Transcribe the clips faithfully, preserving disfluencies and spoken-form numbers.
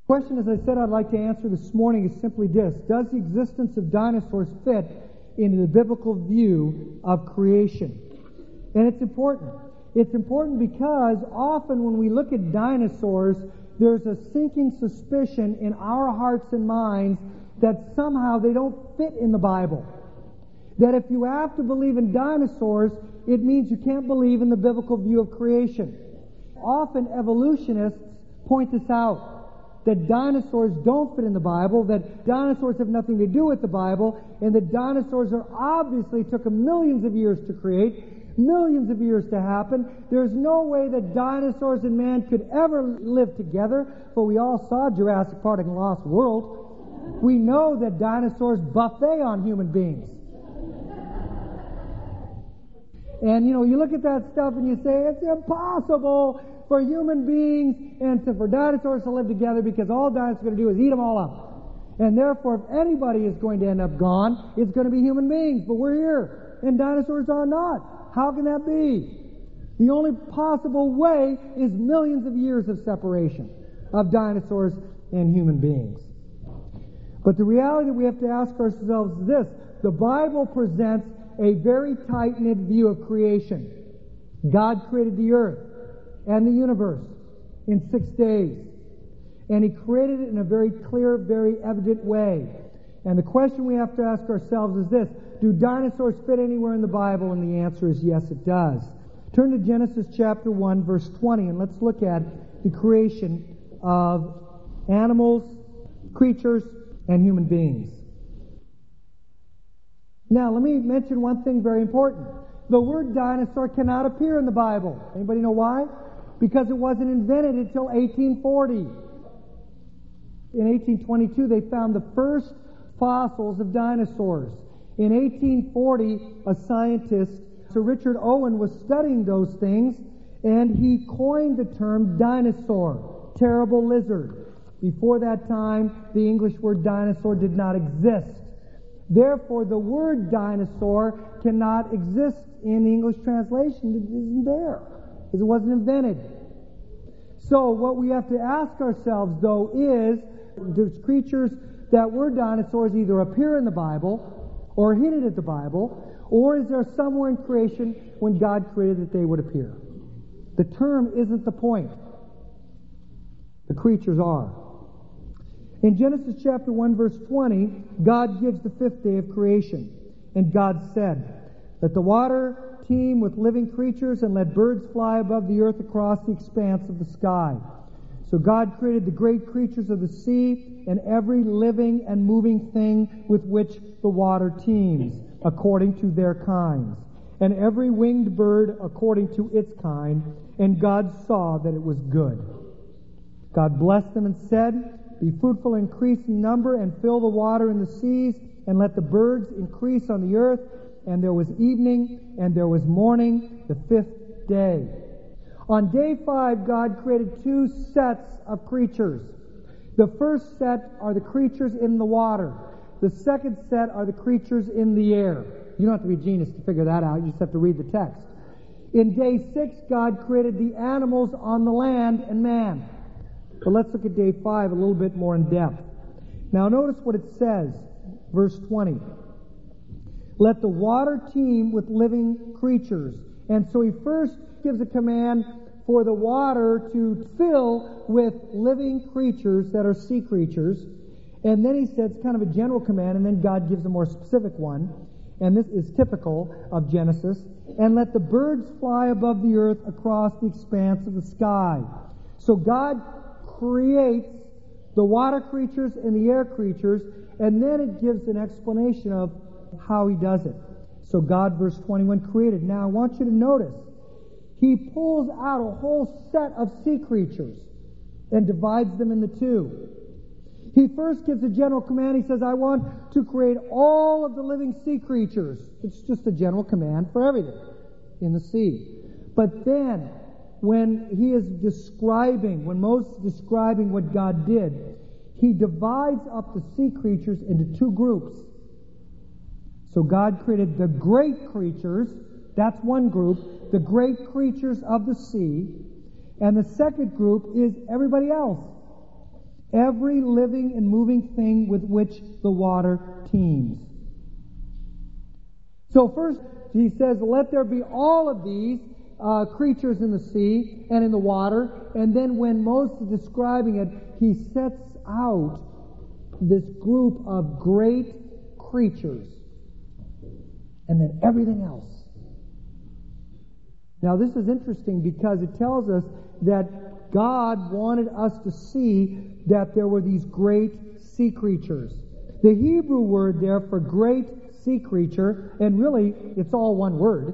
The question, as I said, I'd like to answer this morning is simply this: does the existence of dinosaurs fit into the biblical view of creation? And it's important. It's important because often when we look at dinosaurs, there's a sinking suspicion in our hearts and minds that somehow they don't fit in the Bible. That if you have to believe in dinosaurs, it means you can't believe in the biblical view of creation. Often evolutionists point this out, that dinosaurs don't fit in the Bible, that dinosaurs have nothing to do with the Bible, and that dinosaurs are obviously took millions of years to create, millions of years to happen. There's no way that dinosaurs and man could ever live together, for we all saw Jurassic Park and Lost World. We know that dinosaurs buffet on human beings. And, you know, you look at that stuff and you say, it's impossible for human beings and to, for dinosaurs to live together, because all dinosaurs are going to do is eat them all up. And therefore, if anybody is going to end up gone, it's going to be human beings. But we're here, and dinosaurs are not. How can that be? The only possible way is millions of years of separation of dinosaurs and human beings. But the reality that we have to ask ourselves is this: the Bible presents a very tight-knit view of creation. God created the earth and the universe in six days. And He created it in a very clear, very evident way. And the question we have to ask ourselves is this: do dinosaurs fit anywhere in the Bible? And the answer is yes, it does. Turn to Genesis chapter one, verse twenty, and let's look at the creation of animals, creatures, and human beings. Now, let me mention one thing very important. The word dinosaur cannot appear in the Bible. Anybody know why? Because it wasn't invented until eighteen forty. In eighteen twenty-two, they found the first fossils of dinosaurs. In eighteen forty, a scientist, Sir Richard Owen, was studying those things, and he coined the term dinosaur, terrible lizard. Before that time, the English word dinosaur did not exist. Therefore, the word dinosaur cannot exist in the English translation. It isn't there, because it wasn't invented. So what we have to ask ourselves, though, is, there's creatures that were dinosaurs either appear in the Bible or hinted at the Bible, or is there somewhere in creation when God created that they would appear? The term isn't the point. The creatures are. In Genesis chapter one, verse twenty, God gives the fifth day of creation. And God said, "Let the water teem with living creatures, and let birds fly above the earth across the expanse of the sky." So God created the great creatures of the sea and every living and moving thing with which the water teems, according to their kinds, and every winged bird according to its kind. And God saw that it was good. God blessed them and said, "Be fruitful, increase in number, and fill the water in the seas, and let the birds increase on the earth." And there was evening, and there was morning, the fifth day. On day five, God created two sets of creatures. The first set are the creatures in the water. The second set are the creatures in the air. You don't have to be a genius to figure that out. You just have to read the text. In day six, God created the animals on the land and man. But let's look at day five a little bit more in depth. Now notice what it says, verse twenty. "Let the water teem with living creatures." And so he first gives a command for the water to fill with living creatures that are sea creatures. And then he says, kind of a general command, and then God gives a more specific one. And this is typical of Genesis. "And let the birds fly above the earth across the expanse of the sky." So God creates the water creatures and the air creatures, and then it gives an explanation of how He does it. So God, verse twenty-one, created. Now I want you to notice, He pulls out a whole set of sea creatures and divides them into two. He first gives a general command. He says, "I want to create all of the living sea creatures." It's just a general command for everything in the sea. But then, when he is describing, when Moses is describing what God did, he divides up the sea creatures into two groups. So God created the great creatures, that's one group, the great creatures of the sea, and the second group is everybody else. every living and moving thing with which the water teems. So first, he says, let there be all of these uh, creatures in the sea and in the water. And then when Moses is describing it, he sets out this group of great creatures. And then everything else. Now this is interesting because it tells us that God wanted us to see that there were these great sea creatures. The Hebrew word there for great sea creature, and really it's all one word,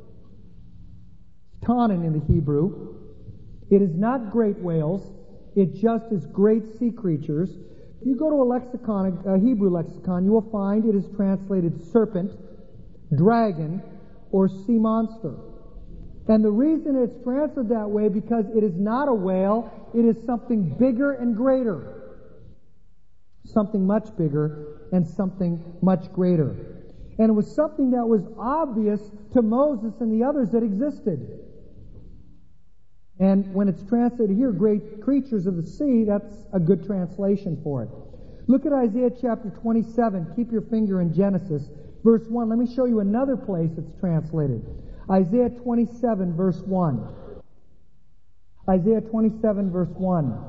tanin in the Hebrew. It is not great whales. It just is great sea creatures. If you go to a lexicon, a Hebrew lexicon, you will find it is translated serpent, dragon, or sea monster. And the reason it's translated that way because it is not a whale, it is something bigger and greater. Something much bigger and something much greater. And it was something that was obvious to Moses and the others that existed. And when it's translated here, great creatures of the sea, that's a good translation for it. Look at Isaiah chapter twenty-seven. Keep your finger in Genesis. Verse one. Let me show you another place it's translated. Isaiah twenty-seven, verse one. Isaiah twenty-seven, verse one.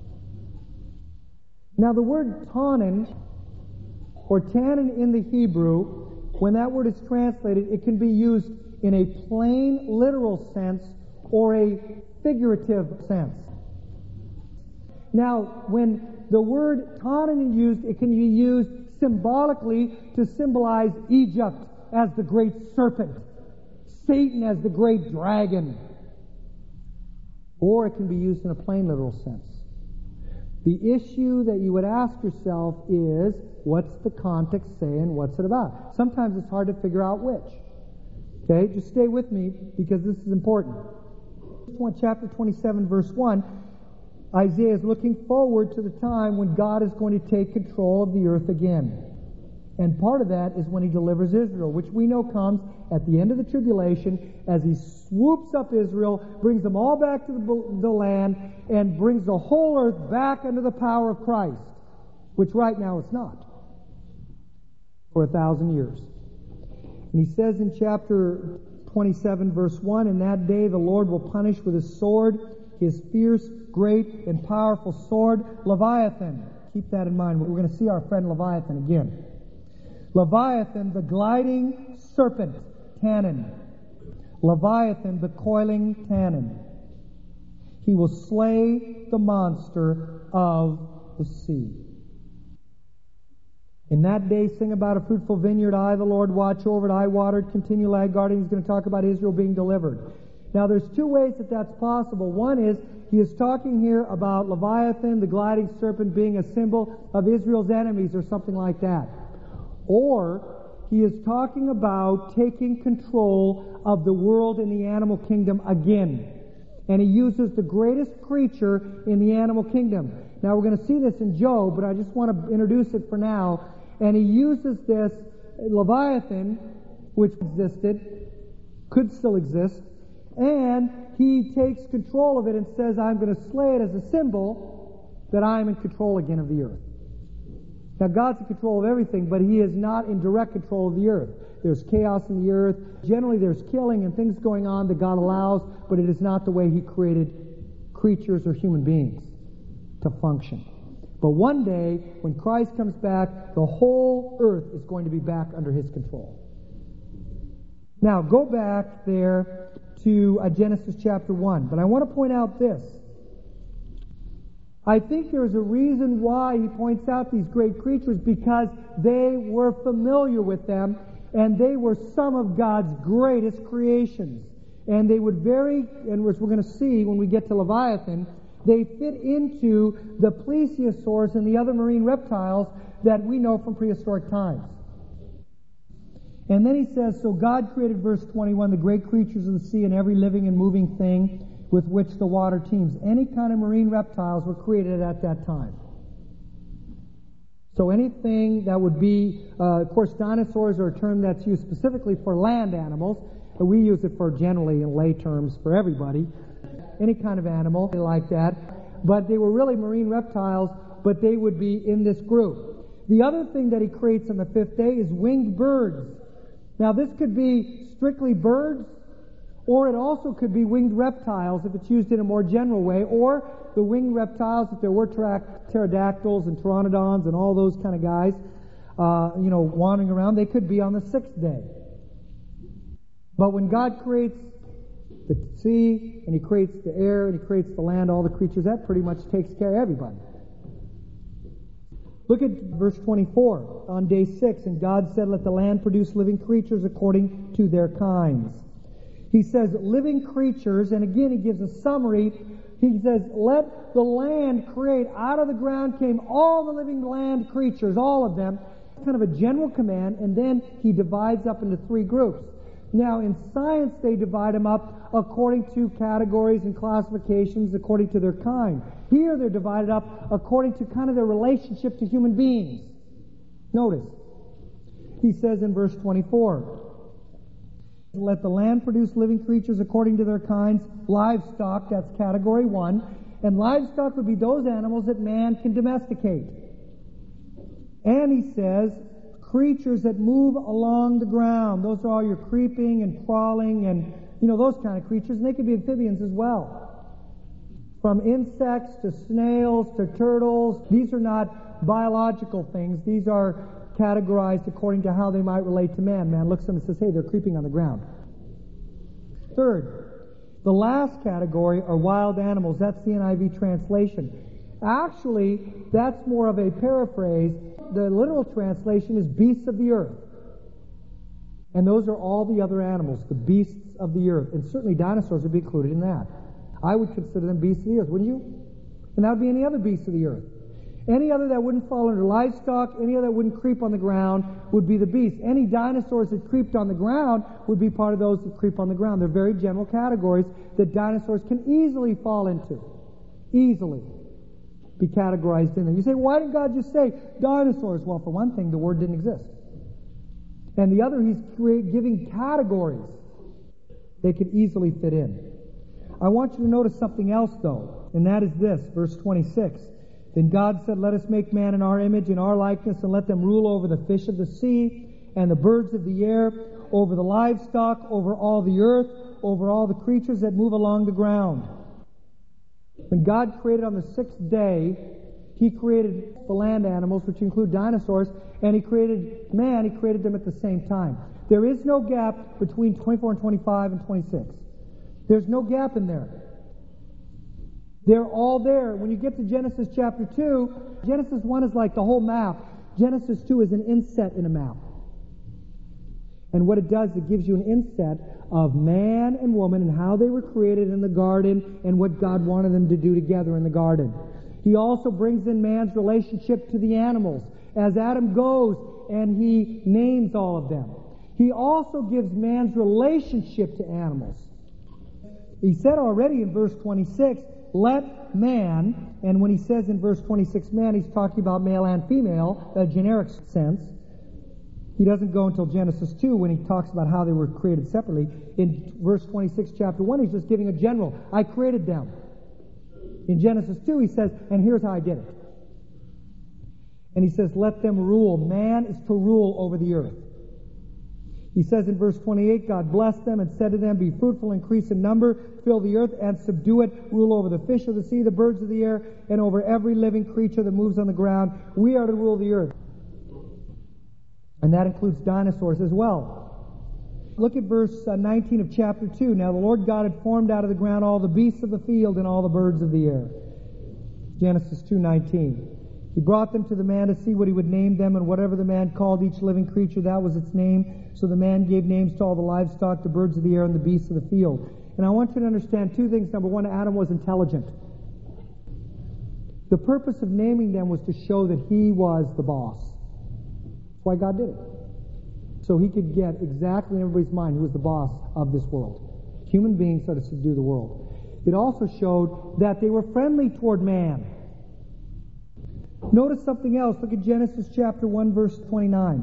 Now the word tanin, or tannin in the Hebrew, when that word is translated, it can be used in a plain, literal sense or a figurative sense. Now, when the word tanin is used, it can be used symbolically to symbolize Egypt as the great serpent, Satan as the great dragon. Or it can be used in a plain literal sense. The issue that you would ask yourself is, what's the context saying? What's it about? Sometimes it's hard to figure out which. Okay, just stay with me because this is important. Chapter twenty-seven, verse one, Isaiah is looking forward to the time when God is going to take control of the earth again. And part of that is when he delivers Israel, which we know comes at the end of the tribulation as he swoops up Israel, brings them all back to the, the land, and brings the whole earth back under the power of Christ, which right now it's not, for a thousand years. And he says in chapter twenty-seven, verse one, in that day the Lord will punish with his sword, his fierce, great, and powerful sword, Leviathan. Keep that in mind. We're going to see our friend Leviathan again. Leviathan, the gliding serpent, tannin. Leviathan, the coiling tannin. He will slay the monster of the sea. In that day, sing about a fruitful vineyard. I, the Lord, watch over it. I watered, continue lag guarding. He's going to talk about Israel being delivered. Now, there's two ways that that's possible. One is, he is talking here about Leviathan, the gliding serpent, being a symbol of Israel's enemies or something like that. Or he is talking about taking control of the world and the animal kingdom again. And he uses the greatest creature in the animal kingdom. Now we're going to see this in Job, but I just want to introduce it for now. And he uses this Leviathan, which existed, could still exist, and he takes control of it and says, I'm going to slay it as a symbol that I am in control again of the earth. Now, God's in control of everything, but he is not in direct control of the earth. There's chaos in the earth. Generally, there's killing and things going on that God allows, but it is not the way he created creatures or human beings to function. But one day, when Christ comes back, the whole earth is going to be back under his control. Now, go back there to uh, Genesis chapter one. But I want to point out this. I think there's a reason why he points out these great creatures, because they were familiar with them, and they were some of God's greatest creations. And they would very, and as we're going to see when we get to Leviathan, they fit into the plesiosaurs and the other marine reptiles that we know from prehistoric times. And then he says, so God created, verse twenty-one, the great creatures of the sea and every living and moving thing with which the water teems. Any kind of marine reptiles were created at that time. So anything that would be, uh, of course, dinosaurs are a term that's used specifically for land animals, but we use it for generally in lay terms for everybody. Any kind of animal like that. But they were really marine reptiles but they would be in this group. The other thing that he creates on the fifth day is winged birds. Now this could be strictly birds, or it also could be winged reptiles if it's used in a more general way, or the winged reptiles, if there were tra- pterodactyls and pteranodons and all those kind of guys, uh, you know, wandering around, they could be on the sixth day. But when God creates the sea, and He creates the air, and He creates the land, all the creatures, that pretty much takes care of everybody. Look at verse twenty-four. On day six, and God said, let the land produce living creatures according to their kinds. He says living creatures, and again He gives a summary. He says, let the land create. Out of the ground came all the living land creatures, all of them. Kind of a general command, and then He divides up into three groups. Now, in science, they divide them up according to categories and classifications according to their kind. Here, they're divided up according to kind of their relationship to human beings. Notice, he says in verse twenty-four, let the land produce living creatures according to their kinds, livestock, that's category one, and livestock would be those animals that man can domesticate. And he says, creatures that move along the ground. Those are all your creeping and crawling and, you know, those kind of creatures. And they could be amphibians as well. From insects to snails to turtles. These are not biological things. These are categorized according to how they might relate to man. Man looks at them and says, hey, they're creeping on the ground. Third, the last category are wild animals. That's the N I V translation. Actually, that's more of a paraphrase. The literal translation is beasts of the earth. And those are all the other animals, the beasts of the earth. And certainly dinosaurs would be included in that. I would consider them beasts of the earth, wouldn't you? And that would be any other beast of the earth. Any other that wouldn't fall under livestock, any other that wouldn't creep on the ground would be the beast. Any dinosaurs that creeped on the ground would be part of those that creep on the ground. They're very general categories that dinosaurs can easily fall into. Easily be categorized in them. You say, why didn't God just say dinosaurs? Well, for one thing, the word didn't exist. And the other, He's create, giving categories they could easily fit in. I want you to notice something else, though, and that is this, verse twenty-six. Then God said, let us make man in our image, in our likeness, and let them rule over the fish of the sea, and the birds of the air, over the livestock, over all the earth, over all the creatures that move along the ground. When God created on the sixth day, He created the land animals, which include dinosaurs, and He created man, He created them at the same time. There is no gap between twenty-four and twenty-five and twenty-six. There's no gap in there. They're all there. When you get to Genesis chapter two, Genesis one is like the whole map. Genesis two is an inset in a map. And what it does, it gives you an inset of man and woman and how they were created in the garden and what God wanted them to do together in the garden. He also brings in man's relationship to the animals as Adam goes and he names all of them. He also gives man's relationship to animals. He said already in verse twenty-six, let man, and when he says in verse twenty-six man, he's talking about male and female, a generic sense. He doesn't go until Genesis two when he talks about how they were created separately. In verse twenty-six, chapter one, he's just giving a general. I created them. In Genesis two, he says, and here's how I did it. And he says, let them rule. Man is to rule over the earth. He says in verse twenty-eight, God blessed them and said to them, be fruitful, increase in number, fill the earth and subdue it, rule over the fish of the sea, the birds of the air, and over every living creature that moves on the ground. We are to rule the earth. And that includes dinosaurs as well. Look at verse nineteen of chapter two. Now the Lord God had formed out of the ground all the beasts of the field and all the birds of the air. Genesis two nineteen. He brought them to the man to see what he would name them, and whatever the man called each living creature, that was its name. So the man gave names to all the livestock, the birds of the air, and the beasts of the field. And I want you to understand two things. Number one, Adam was intelligent. The purpose of naming them was to show that he was the boss. That's why God did it. So he could get exactly in everybody's mind who was the boss of this world. Human beings are to subdue the world. It also showed that they were friendly toward man. Notice something else. Look at Genesis chapter one, verse twenty-nine.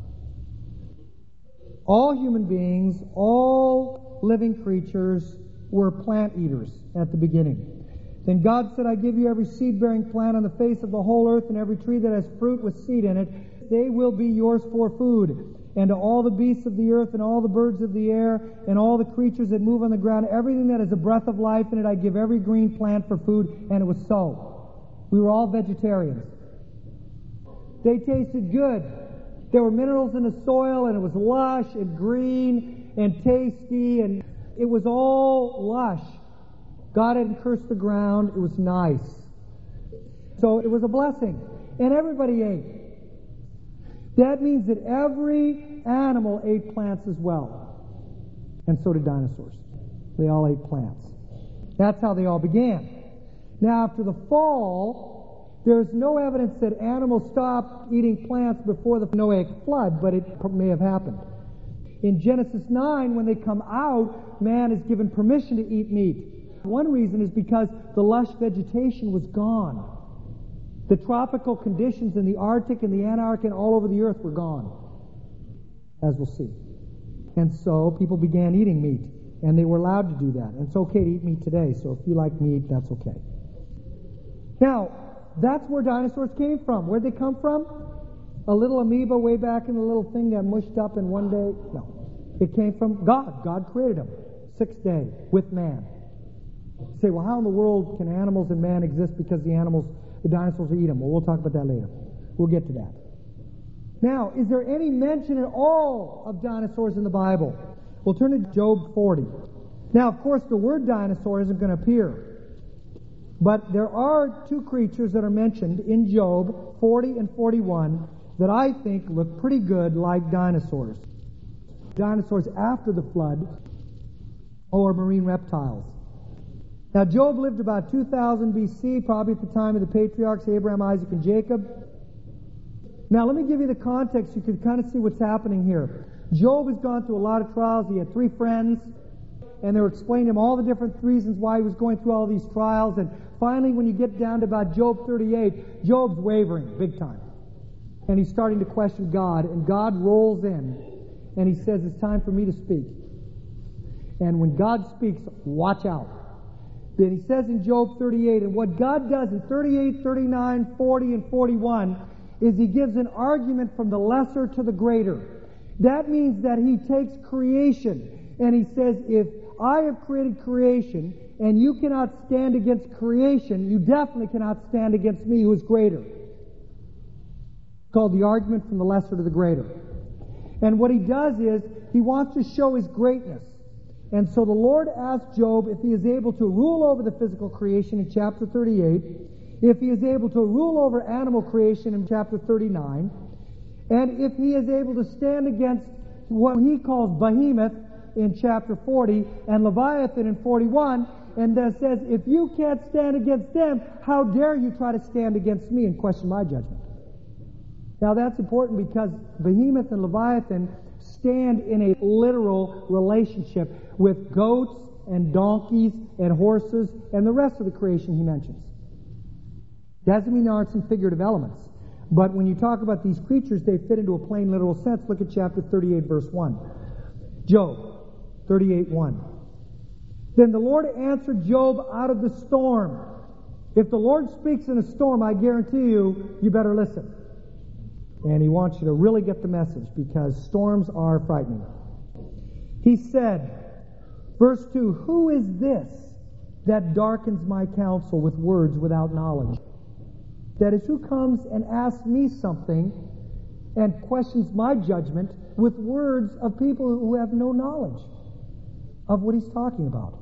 All human beings, all living creatures were plant eaters at the beginning. Then God said, I give you every seed-bearing plant on the face of the whole earth, and every tree that has fruit with seed in it. They will be yours for food. And to all the beasts of the earth, and all the birds of the air, and all the creatures that move on the ground, everything that has a breath of life in it, I give every green plant for food. And it was so. We were all vegetarians. They tasted good. There were minerals in the soil, and it was lush and green and tasty, and it was all lush. God hadn't cursed the ground. It was nice. So it was a blessing. And everybody ate. That means that every animal ate plants as well. And so did dinosaurs. They all ate plants. That's how they all began. Now, after the fall, there's no evidence that animals stopped eating plants before the Noahic flood, but it may have happened. In Genesis nine, when they come out, man is given permission to eat meat. One reason is because the lush vegetation was gone. The tropical conditions in the Arctic and the Antarctic and all over the earth were gone, as we'll see. And so people began eating meat, and they were allowed to do that. And it's okay to eat meat today, so if you like meat, that's okay. Now, that's where dinosaurs came from. Where'd they come from? A little amoeba way back in the little thing got mushed up in one day? No. It came from God. God created them. Sixth day, with man. You say, well, how in the world can animals and man exist because the animals, the dinosaurs eat them? Well, we'll talk about that later. We'll get to that. Now, is there any mention at all of dinosaurs in the Bible? We'll turn to Job forty. Now, of course, the word dinosaur isn't going to appear. But there are two creatures that are mentioned in Job forty and forty-one that I think look pretty good like dinosaurs. Dinosaurs after the flood or marine reptiles. Now, Job lived about two thousand B C, probably at the time of the patriarchs Abraham, Isaac, and Jacob. Now, let me give you the context. You can kind of see what's happening here. Job has gone through a lot of trials. He had three friends, and they were explaining to him all the different reasons why he was going through all these trials. And finally, when you get down to about Job thirty-eight, Job's wavering big time. And he's starting to question God, and God rolls in, and he says, it's time for me to speak. And when God speaks, watch out. Then he says in Job thirty-eight, and what God does in thirty-eight, thirty-nine, forty, and forty-one is he gives an argument from the lesser to the greater. That means that he takes creation, and he says, if I have created creation, and you cannot stand against creation, you definitely cannot stand against me who is greater. It's called the argument from the lesser to the greater. And what he does is, he wants to show his greatness. And so the Lord asked Job if he is able to rule over the physical creation in chapter thirty-eight, if he is able to rule over animal creation in chapter thirty-nine, and if he is able to stand against what he calls behemoth in chapter forty and Leviathan in forty-one, and that says, if you can't stand against them, how dare you try to stand against me and question my judgment? Now that's important because behemoth and Leviathan stand in a literal relationship with goats and donkeys and horses and the rest of the creation he mentions. Doesn't mean there aren't some figurative elements. But when you talk about these creatures, they fit into a plain literal sense. Look at chapter thirty-eight, verse one. Job thirty-eight, one. Then the Lord answered Job out of the storm. If the Lord speaks in a storm, I guarantee you, you better listen. And he wants you to really get the message because storms are frightening. He said, verse two, who is this that darkens my counsel with words without knowledge? That is, who comes and asks me something and questions my judgment with words of people who have no knowledge of what he's talking about.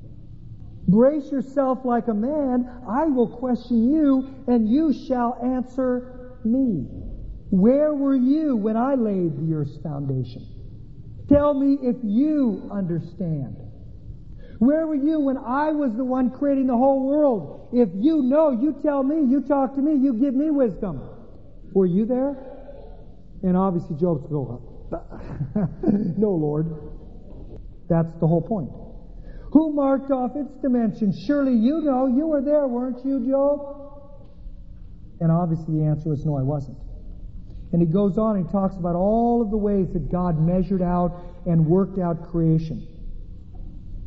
Brace yourself like a man. I will question you, and you shall answer me. Where were you when I laid the earth's foundation? Tell me if you understand. Where were you when I was the one creating the whole world? If you know, you tell me, you talk to me, you give me wisdom. Were you there? And obviously Job's going, no, Lord. That's the whole point. Who marked off its dimensions? Surely you know, you were there, weren't you, Job? And obviously the answer is no, I wasn't. And he goes on and talks about all of the ways that God measured out and worked out creation.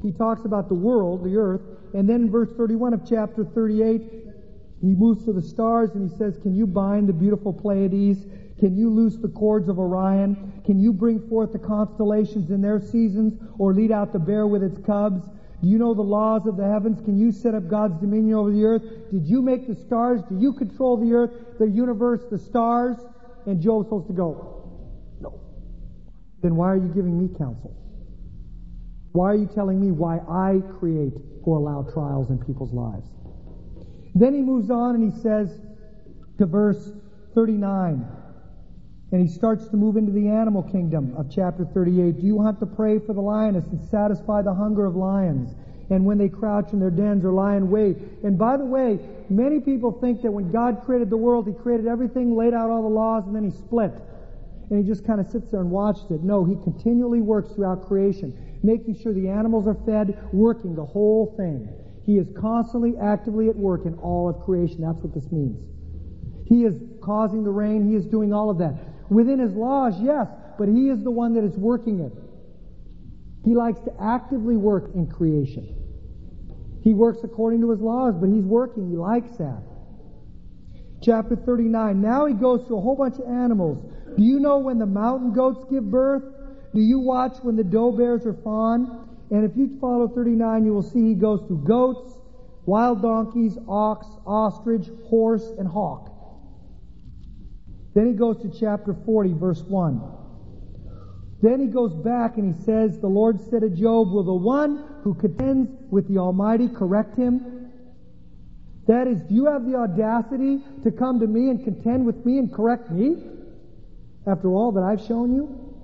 he talks about the world, the earth, and then in verse thirty-one of chapter thirty-eight, he moves to the stars and he says, can you bind the beautiful Pleiades? Can you loose the cords of Orion? Can you bring forth the constellations in their seasons, or lead out the bear with its cubs? Do you know the laws of the heavens? Can you set up God's dominion over the earth? Did you make the stars? Do you control the earth, the universe, the stars? And Job's supposed to go, no. Then why are you giving me counsel? Why are you telling me why I create or allow trials in people's lives? Then he moves on and he says to verse thirty-nine, and he starts to move into the animal kingdom of chapter thirty-eight. Do you hunt the prey for the lioness and satisfy the hunger of lions? And when they crouch in their dens or lie in wait. And by the way, many people think that when God created the world, He created everything, laid out all the laws, and then He split. And He just kind of sits there and watched it. No, He continually works throughout creation, making sure the animals are fed, working the whole thing. He is constantly, actively at work in all of creation. That's what this means. He is causing the rain. He is doing all of that. Within His laws, yes, but He is the one that is working it. He likes to actively work in creation. He works according to His laws, but He's working. He likes that. Chapter thirty-nine. Now he goes through a whole bunch of animals. Do you know when the mountain goats give birth? Do you watch when the doe bears are fawn? And if you follow thirty-nine, you will see he goes through goats, wild donkeys, ox, ostrich, horse, and hawk. Then he goes to chapter forty, verse one. Then he goes back and he says, the Lord said to Job, will the one who contends with the Almighty correct him? That is, do you have the audacity to come to me and contend with me and correct me after all that I've shown you?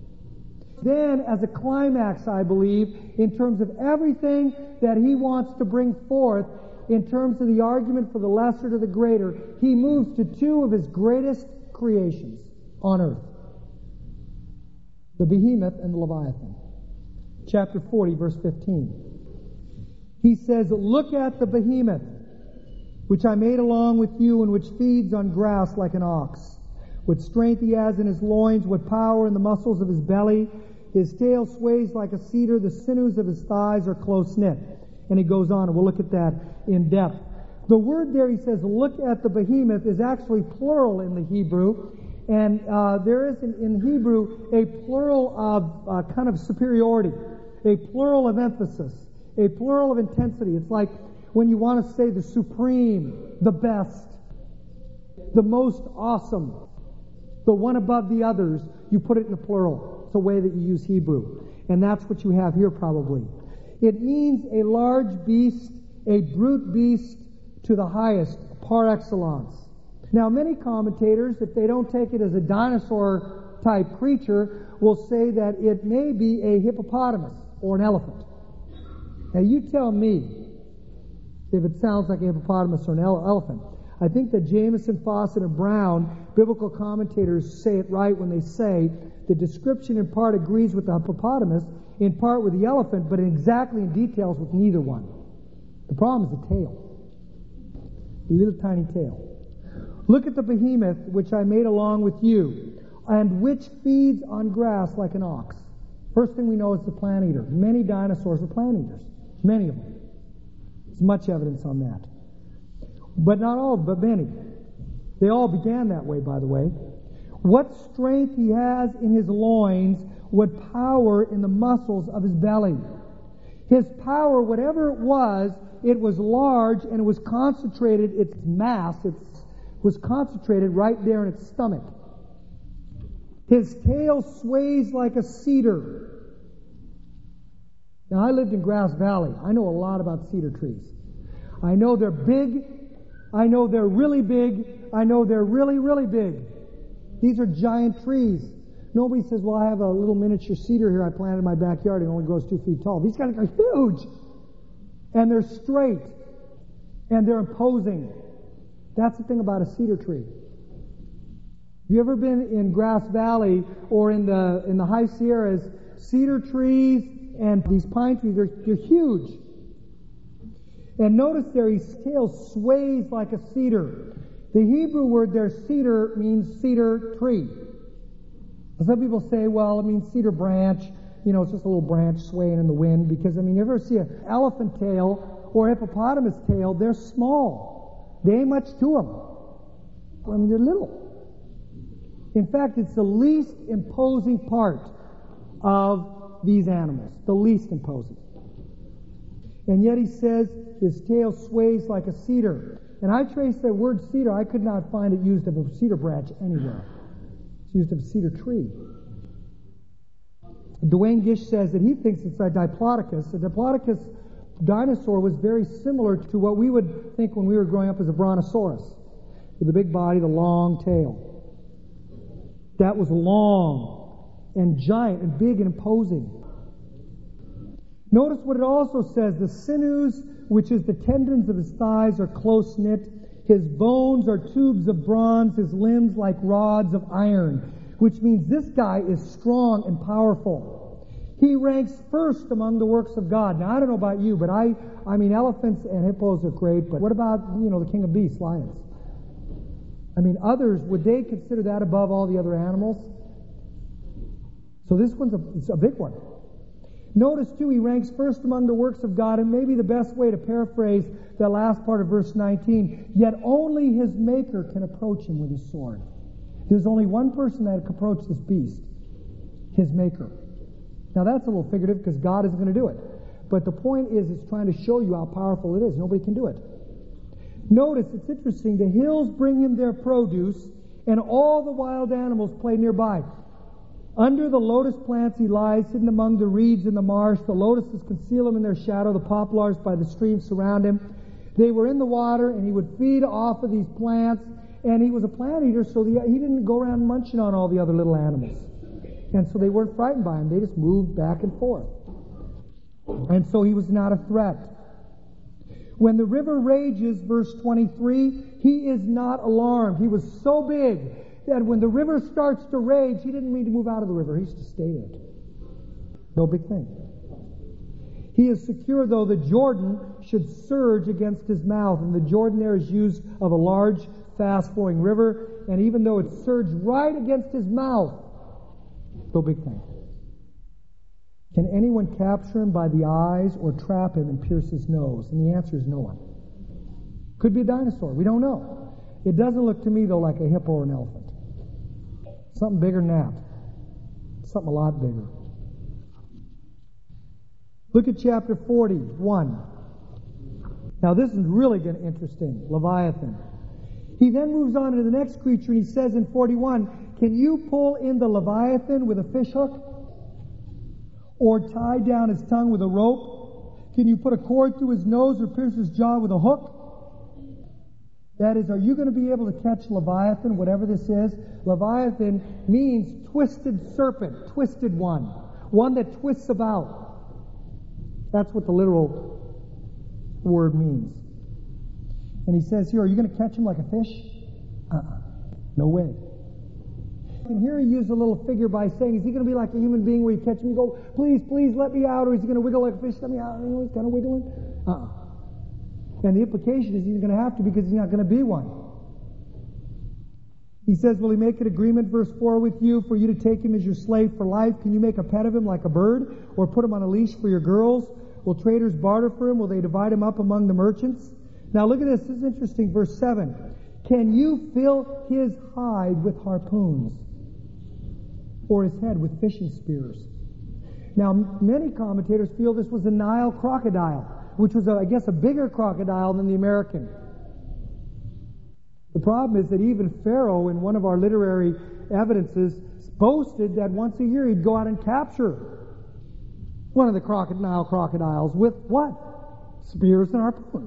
Then, as a climax, I believe, in terms of everything that he wants to bring forth, in terms of the argument for the lesser to the greater, he moves to two of his greatest creations on earth. The behemoth and the Leviathan. Chapter forty, verse fifteen. He says, look at the behemoth, which I made along with you, and which feeds on grass like an ox. What strength he has in his loins, what power in the muscles of his belly. His tail sways like a cedar, the sinews of his thighs are close knit. And he goes on, and we'll look at that in depth. The word there, he says, look at the behemoth, is actually plural in the Hebrew. And uh, there is in, in Hebrew a plural of uh, kind of superiority, a plural of emphasis, a plural of intensity. It's like when you want to say the supreme, the best, the most awesome, the one above the others, you put it in the plural. It's the way that you use Hebrew. And that's what you have here probably. It means a large beast, a brute beast to the highest, par excellence. Now, many commentators, if they don't take it as a dinosaur-type creature, will say that it may be a hippopotamus or an elephant. Now, you tell me if it sounds like a hippopotamus or an ele- elephant. I think that Jameson, Fawcett, and Brown, biblical commentators, say it right when they say the description in part agrees with the hippopotamus, in part with the elephant, but exactly in details with neither one. The problem is the tail. The little tiny tail. Look at the behemoth which I made along with you, and which feeds on grass like an ox. First thing we know is the plant eater. Many dinosaurs are plant eaters. Many of them. There's much evidence on that. But not all, but many. They all began that way, by the way. What strength he has in his loins, what power in the muscles of his belly. His power, whatever it was, it was large and it was concentrated, its mass, its was concentrated right there in its stomach. His tail sways like a cedar. Now, I lived in Grass Valley. I know a lot about cedar trees. I know they're big. I know they're really big. I know they're really, really big. These are giant trees. Nobody says, well, I have a little miniature cedar here I planted in my backyard. It only grows two feet tall. These guys are huge. And they're straight. And they're imposing. That's the thing about a cedar tree. Have you ever been in Grass Valley or in the in the high Sierras? Cedar trees and these pine trees, they're, they're huge. And notice there, his tail sways like a cedar. The Hebrew word there, cedar, means cedar tree. Some people say, well, it means cedar branch. you know, it's just a little branch swaying in the wind. Because, I mean, you ever see an elephant tail or hippopotamus tail? They're small. They ain't much to them. I mean, they're little. In fact, it's the least imposing part of these animals. The least imposing. And yet he says his tail sways like a cedar. And I traced that word cedar. I could not find it used of a cedar branch anywhere. It's used of a cedar tree. Dwayne Gish says that he thinks it's a Diplodocus. A Diplodocus dinosaur was very similar to what we would think when we were growing up as a brontosaurus, with the big body, the long tail. That was long and giant and big and imposing. Notice what it also says. The sinews, which is the tendons of his thighs, are close knit. His bones are tubes of bronze, his limbs like rods of iron, which means this guy is strong and powerful. He ranks first among the works of God. Now, I don't know about you, but I, I mean, elephants and hippos are great, but what about, you know, the king of beasts, lions? I mean, others, would they consider that above all the other animals? So this one's a, it's a big one. Notice, too, he ranks first among the works of God, and maybe the best way to paraphrase that last part of verse nineteen, yet only his Maker can approach him with his sword. There's only one person that can approach this beast, his Maker. Now, that's a little figurative because God isn't going to do it. But the point is, it's trying to show you how powerful it is. Nobody can do it. Notice, it's interesting, the hills bring him their produce, and all the wild animals play nearby. Under the lotus plants he lies, hidden among the reeds in the marsh. The lotuses conceal him in their shadow. The poplars by the stream surround him. They were in the water, and he would feed off of these plants. And he was a plant eater, so the, he didn't go around munching on all the other little animals. And so they weren't frightened by him. They just moved back and forth. And so he was not a threat. When the river rages, verse twenty-three, he is not alarmed. He was so big that when the river starts to rage, he didn't mean to move out of the river. He just stayed in it. No big thing. He is secure, though the Jordan should surge against his mouth. And the Jordan there is used of a large, fast-flowing river. And even though it surged right against his mouth, no big thing. Can anyone capture him by the eyes or trap him and pierce his nose? And the answer is no one. Could be a dinosaur. We don't know. It doesn't look to me, though, like a hippo or an elephant. Something bigger than that. Something a lot bigger. Look at chapter forty-one. Now this is really going to interesting. Leviathan. He then moves on to the next creature, and he says in forty-one, can you pull in the Leviathan with a fish hook? Or tie down his tongue with a rope? Can you put a cord through his nose or pierce his jaw with a hook? That is, are you going to be able to catch Leviathan, whatever this is? Leviathan means twisted serpent, twisted one, one that twists about. That's what the literal word means. And he says here, are you going to catch him like a fish? Uh-uh. No way. And here he used a little figure by saying, is he going to be like a human being where you catch him and you go, please, please, let me out, or is he going to wiggle like a fish, let me out? You know, he's kind of wiggling. Uh-uh. And the implication is he's going to have to because he's not going to be one. He says, will he make an agreement, verse four, with you for you to take him as your slave for life? Can you make a pet of him like a bird or put him on a leash for your girls? Will traders barter for him? Will they divide him up among the merchants? Now look at this. This is interesting. Verse seven. Can you fill his hide with harpoons or his head with fishing spears? Now many commentators feel this was a Nile crocodile, which was, a, I guess, a bigger crocodile than the American. The problem is that even Pharaoh, in one of our literary evidences, boasted that once a year he'd go out and capture one of the crocod- Nile crocodiles with what? Spears and harpoons.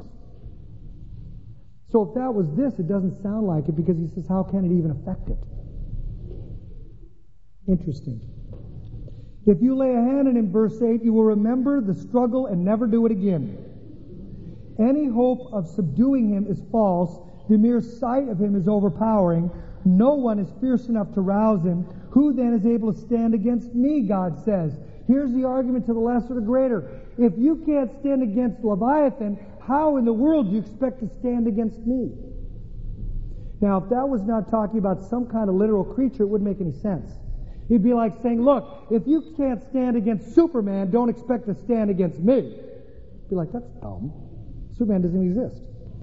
So if that was this, it doesn't sound like it because he says, how can it even affect it? Interesting. If you lay a hand on him, verse eight, you will remember the struggle and never do it again. Any hope of subduing him is false. The mere sight of him is overpowering. No one is fierce enough to rouse him. Who then is able to stand against me, God says. Here's the argument to the lesser to greater. If you can't stand against Leviathan, how in the world do you expect to stand against me? Now, if that was not talking about some kind of literal creature, it wouldn't make any sense. It'd be like saying, look, if you can't stand against Superman, don't expect to stand against me. It'd be like, that's dumb. Superman doesn't exist.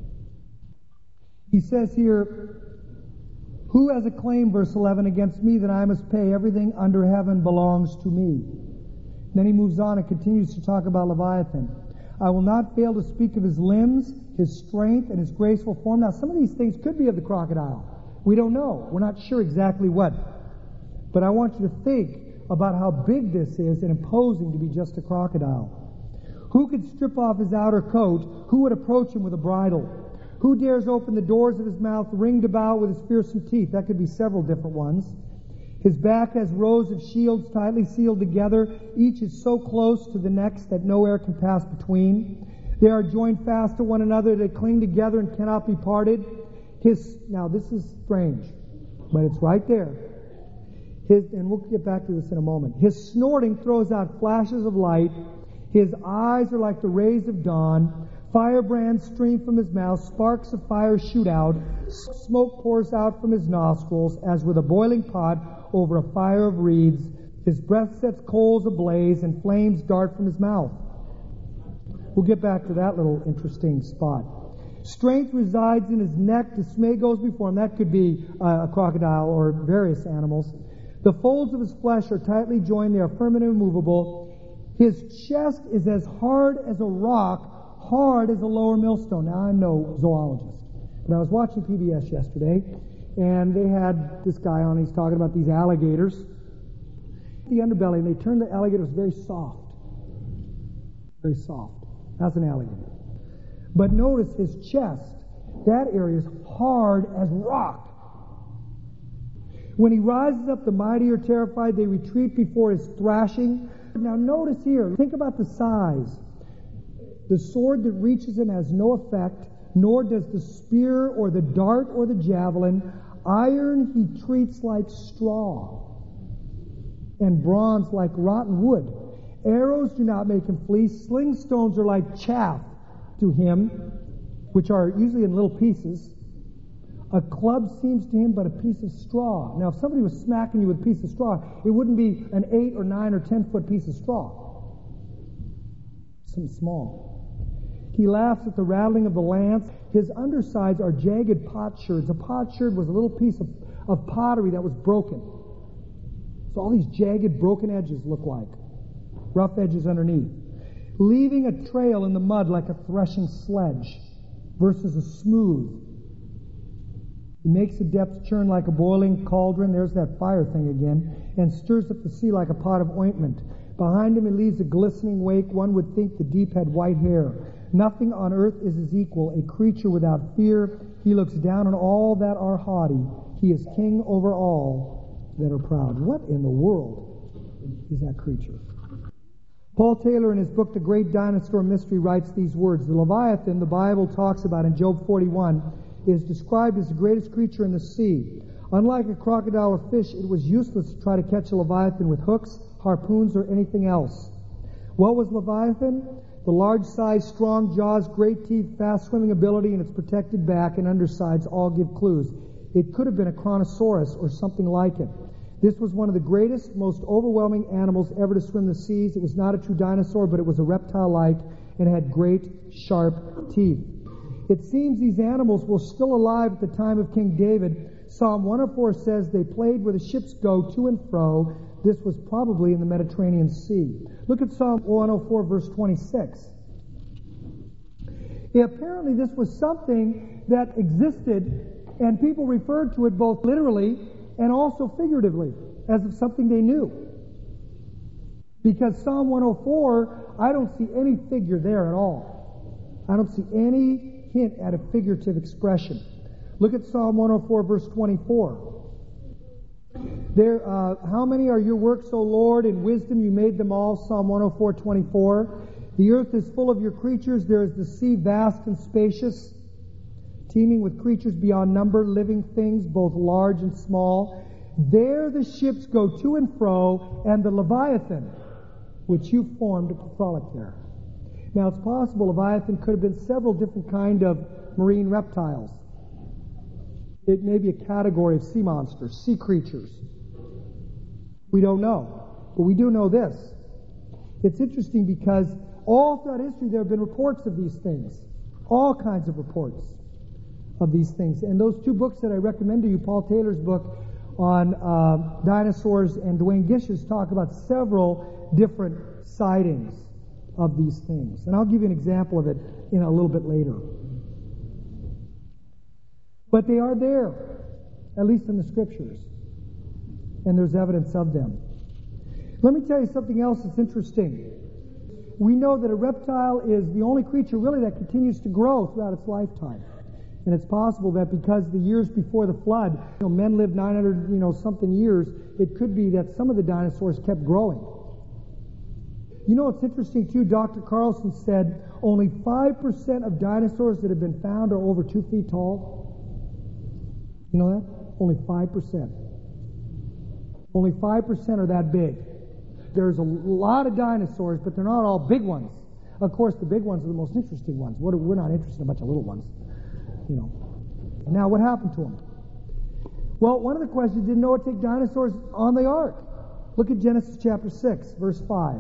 He says here, who has a claim, verse eleven, against me that I must pay? Everything under heaven belongs to me. Then he moves on and continues to talk about Leviathan. I will not fail to speak of his limbs, his strength, and his graceful form. Now, some of these things could be of the crocodile. We don't know. We're not sure exactly what. But I want you to think about how big this is and imposing to be just a crocodile. Who could strip off his outer coat? Who would approach him with a bridle? Who dares open the doors of his mouth, ringed about with his fearsome teeth? That could be several different ones. His back has rows of shields tightly sealed together. Each is so close to the next that no air can pass between. They are joined fast to one another. They cling together and cannot be parted. His, now this is strange, but it's right there. His, and we'll get back to this in a moment. His snorting throws out flashes of light. His eyes are like the rays of dawn. Firebrands stream from his mouth, sparks of fire shoot out, smoke pours out from his nostrils, as with a boiling pot over a fire of reeds. His breath sets coals ablaze, and flames dart from his mouth. We'll get back to that little interesting spot. Strength resides in his neck, dismay goes before him. That could be uh, a crocodile or various animals. The folds of his flesh are tightly joined, they are firm and immovable. His chest is as hard as a rock, hard as a lower millstone. Now, I'm no zoologist, but I was watching P B S yesterday, and they had this guy on. He's talking about these alligators, the underbelly, and they turned the alligators very soft, very soft. That's an alligator. But notice his chest; that area is hard as rock. When he rises up, the mighty are terrified; they retreat before his thrashing. Now, notice here. Think about the size. The sword that reaches him has no effect, nor does the spear or the dart or the javelin. Iron he treats like straw, and bronze like rotten wood. Arrows do not make him flee. Sling stones are like chaff to him, which are usually in little pieces. A club seems to him but a piece of straw. Now, if somebody was smacking you with a piece of straw, it wouldn't be an eight or nine or ten foot piece of straw. Something small. He laughs at the rattling of the lance. His undersides are jagged potsherds. A potsherd was a little piece of, of pottery that was broken. So all these jagged, broken edges look like. Rough edges underneath. Leaving a trail in the mud like a threshing sledge versus a smooth. He makes the depths churn like a boiling cauldron. There's that fire thing again. And stirs up the sea like a pot of ointment. Behind him he leaves a glistening wake. One would think the deep had white hair. Nothing on earth is his equal, a creature without fear. He looks down on all that are haughty. He is king over all that are proud. What in the world is that creature? Paul Taylor, in his book, The Great Dinosaur Mystery, writes these words. The Leviathan, the Bible talks about in Job forty-one, is described as the greatest creature in the sea. Unlike a crocodile or fish, it was useless to try to catch a Leviathan with hooks, harpoons, or anything else. What was Leviathan? The large-sized, strong jaws, great teeth, fast-swimming ability, and its protected back and undersides all give clues. It could have been a Kronosaurus or something like it. This was one of the greatest, most overwhelming animals ever to swim the seas. It was not a true dinosaur, but it was a reptile-like and had great, sharp teeth. It seems these animals were still alive at the time of King David. Psalm one oh four says they played where the ships go to and fro. This was probably in the Mediterranean Sea. Look at Psalm one oh four, verse twenty-six. Apparently this was something that existed, and people referred to it both literally and also figuratively, as of something they knew. Because Psalm one oh four, I don't see any figure there at all. I don't see any hint at a figurative expression. Look at Psalm one oh four, verse twenty-four. There, uh, how many are your works, O Lord? In wisdom you made them all. Psalm one oh four, twenty-four. The earth is full of your creatures. There is the sea vast and spacious, teeming with creatures beyond number, living things, both large and small. There the ships go to and fro, and the Leviathan, which you formed to frolic there. Now it's possible Leviathan could have been several different kind of marine reptiles. It may be a category of sea monsters, sea creatures. We don't know. But we do know this. It's interesting because all throughout history there have been reports of these things. All kinds of reports of these things. And those two books that I recommend to you, Paul Taylor's book on uh, dinosaurs and Duane Gish's, talk about several different sightings of these things. And I'll give you an example of it in a little bit later. But they are there, at least in the Scriptures. And there's evidence of them. Let me tell you something else that's interesting. We know that a reptile is the only creature really that continues to grow throughout its lifetime. And it's possible that because the years before the flood, you know, men lived nine hundred, you know, something years, it could be that some of the dinosaurs kept growing. You know, it's interesting too, Doctor Carlson said only five percent of dinosaurs that have been found are over two feet tall. You know that? Only five percent. Only five percent are that big. There's a lot of dinosaurs, but they're not all big ones. Of course, the big ones are the most interesting ones. We're not interested in a bunch of little ones. You know. Now, what happened to them? Well, one of the questions, did Noah take dinosaurs on the ark? Look at Genesis chapter six, verse five.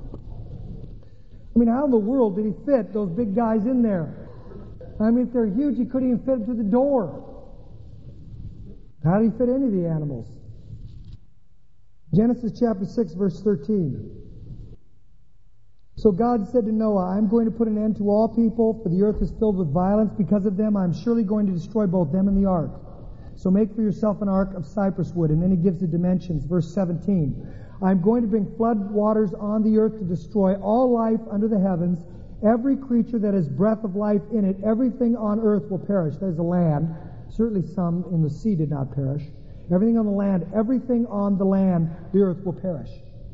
I mean, how in the world did he fit those big guys in there? I mean, if they're huge, he couldn't even fit them through the door. How did he fit any of the animals? Genesis chapter six, verse thirteen. So God said to Noah, I am going to put an end to all people, for the earth is filled with violence. Because of them, I am surely going to destroy both them and the ark. So make for yourself an ark of cypress wood. And then he gives the dimensions, verse seventeen. I am going to bring flood waters on the earth to destroy all life under the heavens. Every creature that has breath of life in it, everything on earth will perish. That is the land. Certainly some in the sea did not perish. Everything on the land, everything on the land, the earth will perish.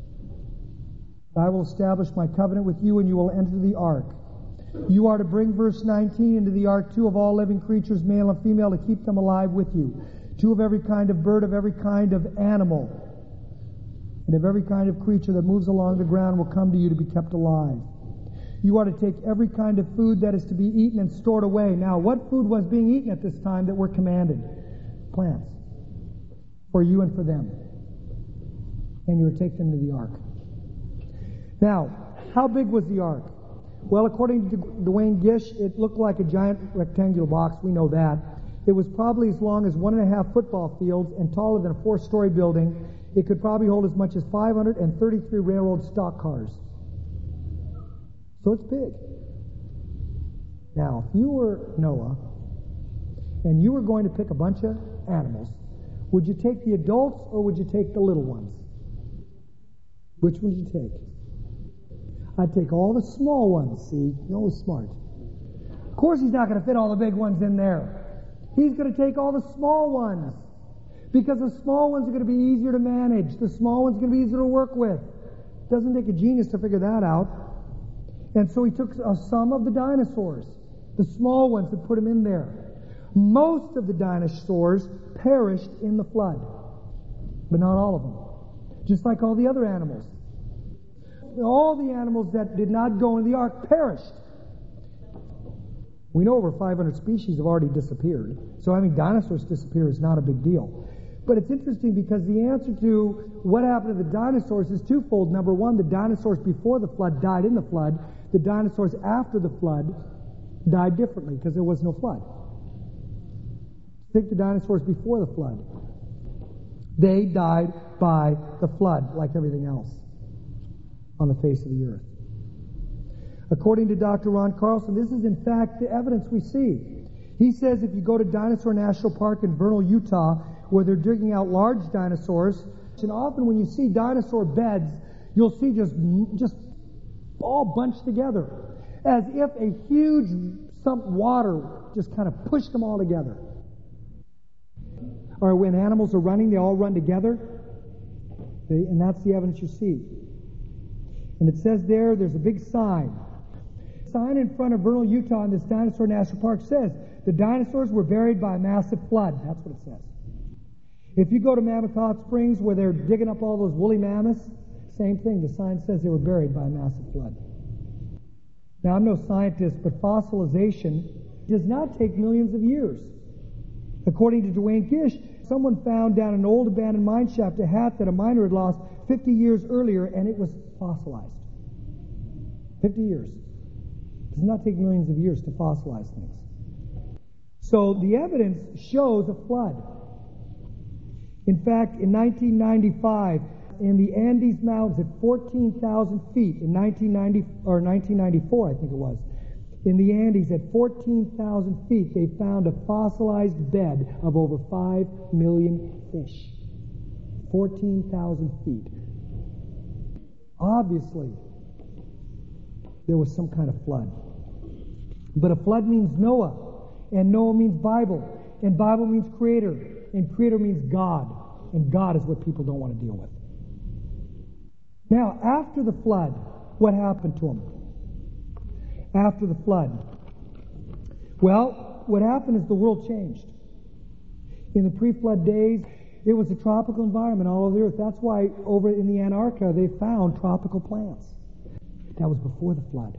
I will establish my covenant with you, and you will enter the ark. You are to bring, verse nineteen, into the ark two of all living creatures, male and female, to keep them alive with you. Two of every kind of bird, of every kind of animal, and of every kind of creature that moves along the ground will come to you to be kept alive. You are to take every kind of food that is to be eaten and stored away. Now, what food was being eaten at this time that were commanded? Plants. For you and for them. And you are to take them to the ark. Now, how big was the ark? Well, according to Duane Gish, it looked like a giant rectangular box. We know that. It was probably as long as one and a half football fields and taller than a four-story building. It could probably hold as much as five hundred thirty-three railroad stock cars. So it's big. Now, if you were Noah and you were going to pick a bunch of animals, would you take the adults or would you take the little ones? Which would you take? I'd take all the small ones, see? Noah's smart. Of course he's not going to fit all the big ones in there. He's going to take all the small ones. Because the small ones are going to be easier to manage. The small ones are going to be easier to work with. It doesn't take a genius to figure that out. And so he took uh, some of the dinosaurs, the small ones, and put them in there. Most of the dinosaurs perished in the flood, but not all of them. Just like all the other animals. All the animals that did not go in the ark perished. We know over five hundred species have already disappeared. So having dinosaurs disappear is not a big deal. But it's interesting because the answer to what happened to the dinosaurs is twofold. Number one, the dinosaurs before the flood died in the flood. The dinosaurs after the flood died differently because there was no flood. Take the dinosaurs before the flood. They died by the flood like everything else on the face of the earth. According to Doctor Ron Carlson, this is in fact the evidence we see. He says if you go to Dinosaur National Park in Vernal, Utah, where they're digging out large dinosaurs, and often when you see dinosaur beds, you'll see just, just all bunched together, as if a huge sump water just kind of pushed them all together. Or when animals are running, they all run together. They, and that's the evidence you see. And it says there, there's a big sign. The sign in front of Vernal, Utah in this Dinosaur National Park says, the dinosaurs were buried by a massive flood. That's what it says. If you go to Mammoth Hot Springs where they're digging up all those woolly mammoths, same thing. The sign says they were buried by a massive flood. Now, I'm no scientist, but fossilization does not take millions of years. According to Duane Gish, someone found down an old abandoned mine shaft a hat that a miner had lost fifty years earlier, and it was fossilized. fifty years. It does not take millions of years to fossilize things. So the evidence shows a flood. In fact, in nineteen ninety-five, in the Andes Mountains at fourteen thousand feet, in nineteen ninety or nineteen ninety-four, I think it was, in the Andes at fourteen thousand feet, they found a fossilized bed of over five million fish. fourteen thousand feet. Obviously, there was some kind of flood. But a flood means Noah, and Noah means Bible, and Bible means Creator, and Creator means God, and God is what people don't want to deal with. Now, after the flood, what happened to them? After the flood? Well, what happened is the world changed. In the pre-flood days, it was a tropical environment all over the earth. That's why over in the Antarctica, they found tropical plants. That was before the flood.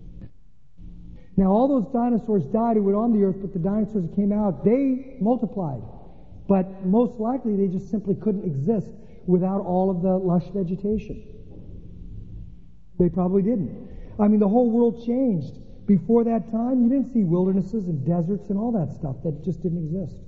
Now, all those dinosaurs died who were on the earth, but the dinosaurs that came out, they multiplied. But most likely, they just simply couldn't exist without all of the lush vegetation. They probably didn't. I mean, the whole world changed. Before that time, you didn't see wildernesses and deserts and all that stuff. That just didn't exist.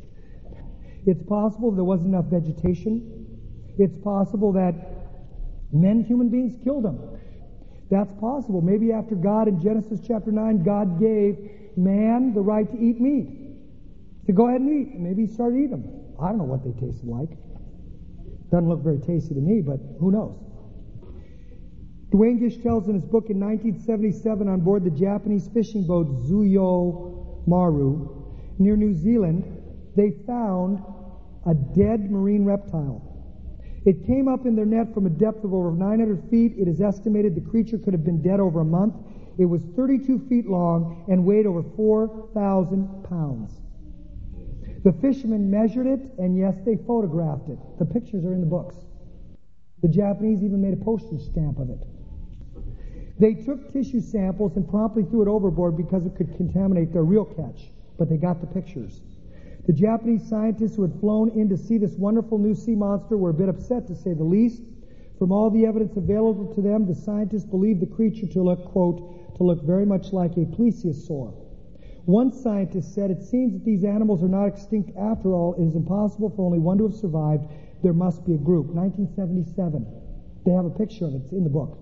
It's possible there wasn't enough vegetation. It's possible that men, human beings, killed them. That's possible. Maybe after God in Genesis chapter nine, God gave man the right to eat meat. To go ahead and eat. Maybe he started eating them. I don't know what they tasted like. Doesn't look very tasty to me, but who knows? Duane Gish tells in his book in nineteen seventy-seven on board the Japanese fishing boat Zuyo Maru near New Zealand, they found a dead marine reptile. It came up in their net from a depth of over nine hundred feet. It is estimated the creature could have been dead over a month. It was thirty-two feet long and weighed over four thousand pounds. The fishermen measured it, and yes, they photographed it. The pictures are in the books. The Japanese even made a postage stamp of it. They took tissue samples and promptly threw it overboard because it could contaminate their real catch, but they got the pictures. The Japanese scientists who had flown in to see this wonderful new sea monster were a bit upset, to say the least. From all the evidence available to them, the scientists believed the creature to look, quote, to look very much like a plesiosaur. One scientist said, it seems that these animals are not extinct after all. It is impossible for only one to have survived. There must be a group. nineteen seventy-seven. They have a picture of it. It's in the book.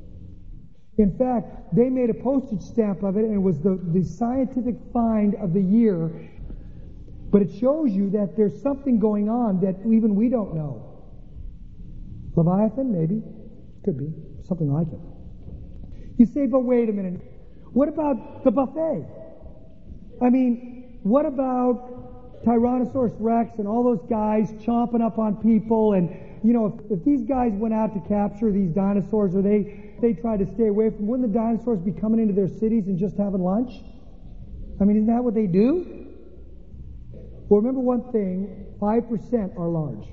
In fact, they made a postage stamp of it, and it was the, the scientific find of the year. But it shows you that there's something going on that even we don't know. Leviathan, maybe. Could be. Something like it. You say, but wait a minute. What about the buffet? I mean, what about Tyrannosaurus Rex and all those guys chomping up on people? And, you know, if, if these guys went out to capture these dinosaurs, or they, they tried to stay away from, wouldn't the dinosaurs be coming into their cities and just having lunch? I mean, isn't that what they do? Well, remember one thing, five percent are large.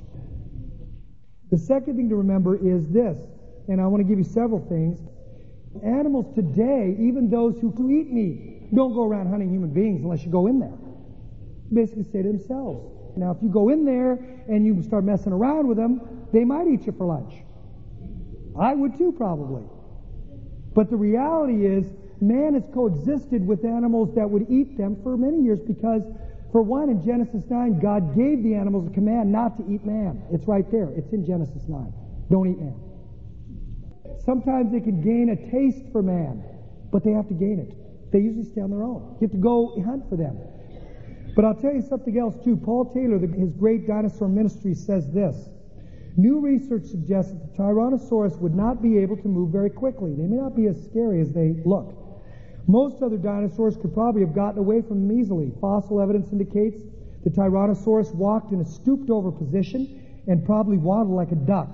The second thing to remember is this, and I want to give you several things. Animals today, even those who, who eat meat, don't go around hunting human beings unless you go in there. Basically say to themselves, now if you go in there and you start messing around with them, they might eat you for lunch. I would too, probably. But the reality is, man has coexisted with animals that would eat them for many years because, for one, in Genesis nine, God gave the animals a command not to eat man. It's right there. It's in Genesis nine. Don't eat man. Sometimes they can gain a taste for man, but they have to gain it. They usually stay on their own. You have to go hunt for them. But I'll tell you something else, too. Paul Taylor, the, his great dinosaur ministry, says this. New research suggests that the Tyrannosaurus would not be able to move very quickly. They may not be as scary as they look. Most other dinosaurs could probably have gotten away from them easily. Fossil evidence indicates the Tyrannosaurus walked in a stooped-over position and probably waddled like a duck.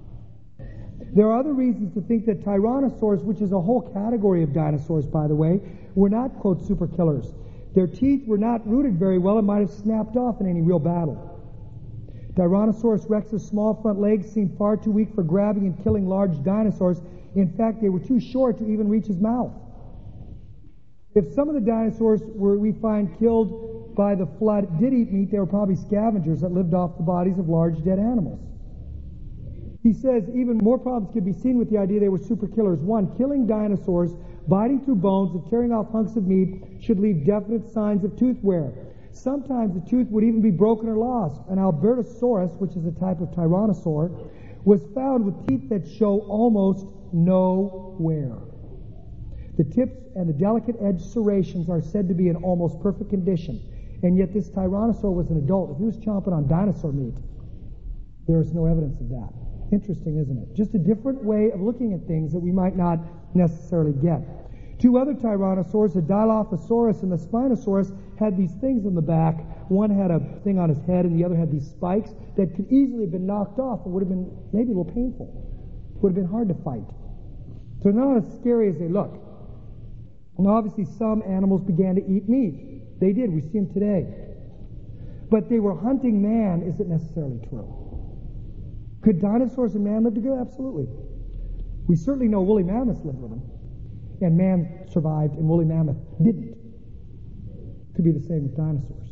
There are other reasons to think that Tyrannosaurs, which is a whole category of dinosaurs, by the way, were not, quote, super killers. Their teeth were not rooted very well and might have snapped off in any real battle. Tyrannosaurus Rex's small front legs seemed far too weak for grabbing and killing large dinosaurs. In fact, they were too short to even reach his mouth. If some of the dinosaurs were, we find, killed by the flood did eat meat, they were probably scavengers that lived off the bodies of large dead animals. He says even more problems could be seen with the idea they were super killers. One, killing dinosaurs, biting through bones, and tearing off hunks of meat should leave definite signs of tooth wear. Sometimes the tooth would even be broken or lost. An Albertosaurus, which is a type of tyrannosaur, was found with teeth that show almost no wear. The tips and the delicate edge serrations are said to be in almost perfect condition. And yet this tyrannosaur was an adult. If he was chomping on dinosaur meat, there is no evidence of that. Interesting, isn't it? Just a different way of looking at things that we might not necessarily get. Two other tyrannosaurs, the Dilophosaurus and the Spinosaurus, had these things on the back. One had a thing on his head and the other had these spikes that could easily have been knocked off and would have been maybe a little painful. Would have been hard to fight. So they're not as scary as they look. And obviously some animals began to eat meat. They did. We see them today. But they were hunting man isn't necessarily true. Could dinosaurs and man live together? Absolutely. We certainly know woolly mammoths lived with them. And man survived and woolly mammoth didn't. Could be the same with dinosaurs.